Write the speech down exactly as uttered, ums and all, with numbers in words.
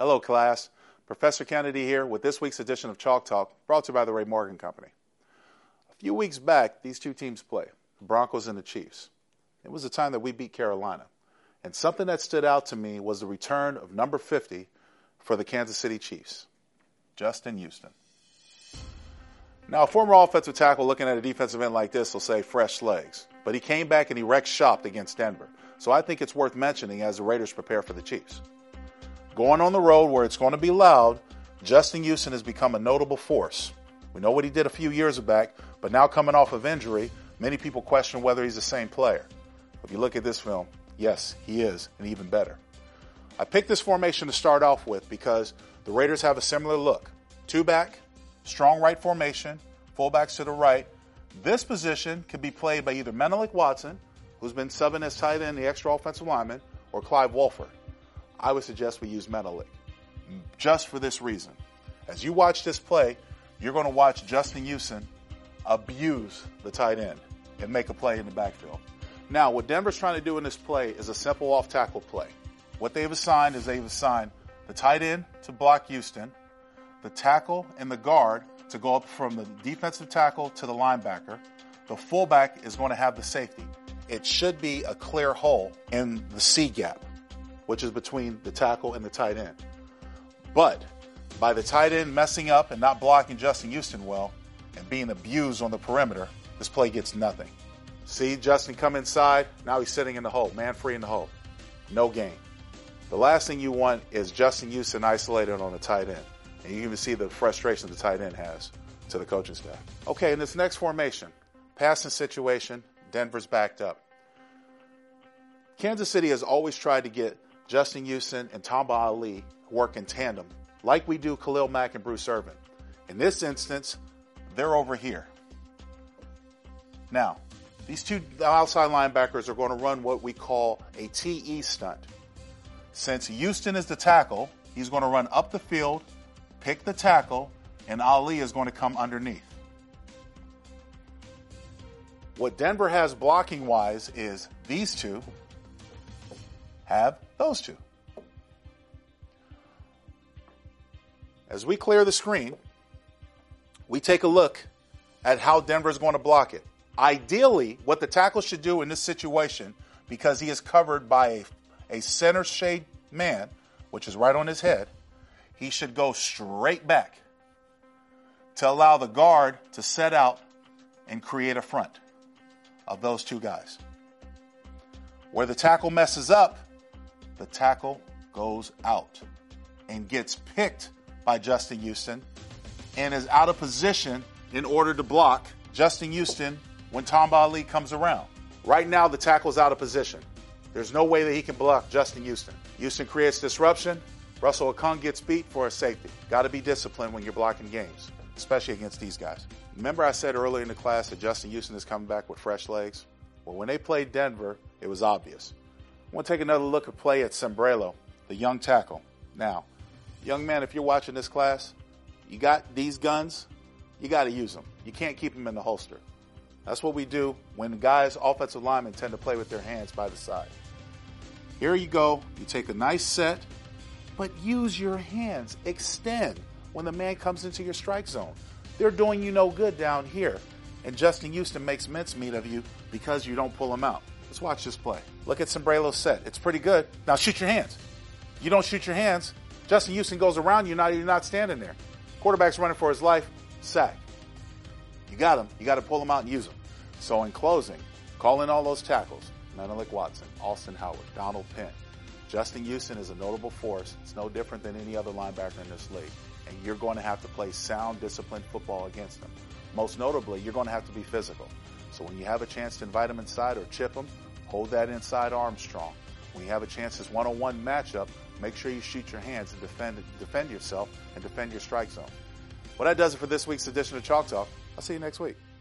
Hello, class. Professor Kennedy here with this week's edition of Chalk Talk, brought to you by the Ray Morgan Company. A few weeks back, these two teams played, the Broncos and the Chiefs. It was the time that we beat Carolina. And something that stood out to me was the return of number fifty for the Kansas City Chiefs, Justin Houston. Now, a former offensive tackle looking at a defensive end like this will say fresh legs. But he came back and he wrecked shop against Denver. So I think it's worth mentioning as the Raiders prepare for the Chiefs. Going on the road where it's going to be loud, Justin Houston has become a notable force. We know what he did a few years back, but now coming off of injury, many people question whether he's the same player. If you look at this film, yes, he is, and even better. I picked this formation to start off with because the Raiders have a similar look. Two back, strong right formation, fullbacks to the right. This position can be played by either Menelik Watson, who's been subbing as tight end, the extra offensive lineman, or Clive Wolford. I would suggest we use Menelik, just for this reason. As you watch this play, you're going to watch Justin Houston abuse the tight end and make a play in the backfield. Now, what Denver's trying to do in this play is a simple off-tackle play. What they've assigned is they've assigned the tight end to block Houston, the tackle and the guard to go up from the defensive tackle to the linebacker. The fullback is going to have the safety. It should be a clear hole in the C gap, which is between the tackle and the tight end. But by the tight end messing up and not blocking Justin Houston well and being abused on the perimeter, this play gets nothing. See Justin come inside, now he's sitting in the hole, man free in the hole. No gain. The last thing you want is Justin Houston isolated on the tight end. And you even see the frustration the tight end has to the coaching staff. Okay, in this next formation, passing situation, Denver's backed up. Kansas City has always tried to get Justin Houston and Tamba Ali work in tandem, like we do Khalil Mack and Bruce Irvin. In this instance, they're over here. Now, these two outside linebackers are going to run what we call a T E stunt. Since Houston is the tackle, he's going to run up the field, pick the tackle, and Ali is going to come underneath. What Denver has blocking-wise is these two have those two. As we clear the screen, we take a look at how Denver is going to block it. Ideally, what the tackle should do in this situation, because he is covered by a, a center shade man, which is right on his head, he should go straight back to allow the guard to set out and create a front of those two guys. Where the tackle messes up, the tackle goes out and gets picked by Justin Houston and is out of position in order to block Justin Houston when Tamba Ali comes around. Right now, the tackle's out of position. There's no way that he can block Justin Houston. Houston creates disruption. Russell Okung gets beat for a safety. Got to be disciplined when you're blocking games, especially against these guys. Remember I said earlier in the class that Justin Houston is coming back with fresh legs? Well, when they played Denver, it was obvious. I want to take another look at play at Sombrero, the young tackle. Now, young man, if you're watching this class, you got these guns, you got to use them. You can't keep them in the holster. That's what we do when guys, offensive linemen, tend to play with their hands by the side. Here you go. You take a nice set, but use your hands. Extend when the man comes into your strike zone. They're doing you no good down here, and Justin Houston makes mincemeat of you because you don't pull him out. Let's watch this play. Look at Sombrero's set. It's pretty good. Now shoot your hands. You don't shoot your hands, Justin Houston goes around you, now you're not standing there. Quarterback's running for his life, sack. You got him. You got to pull him out and use him. So in closing, call in all those tackles. Menelik Watson, Austin Howard, Donald Penn. Justin Houston is a notable force. It's no different than any other linebacker in this league. And you're going to have to play sound, disciplined football against them. Most notably, you're going to have to be physical. So when you have a chance to invite them inside or chip them, hold that inside arm strong. When you have a chance this one-on-one matchup, make sure you shoot your hands and defend, defend yourself and defend your strike zone. Well, that does it for this week's edition of Chalk Talk. I'll see you next week.